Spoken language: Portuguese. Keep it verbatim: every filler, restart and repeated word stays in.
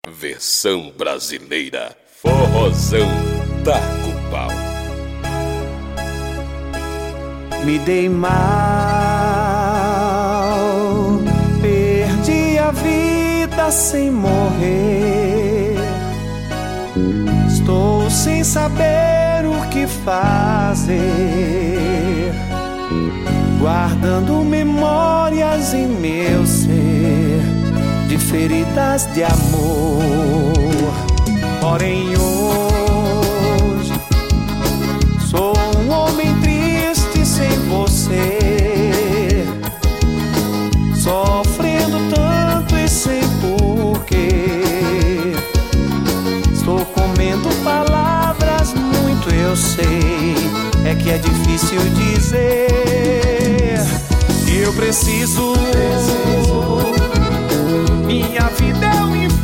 Versão brasileira, forrozão Taco Pau. Me dei mal, perdi a vida sem morrer. Estou sem saber o que fazer, guardando memórias em meu ser de feridas de amor. Porém hoje sou um homem triste sem você, sofrendo tanto e sem porquê. Estou comendo palavras, muito eu sei, é que é difícil dizer que eu preciso. Minha vida é um inferno.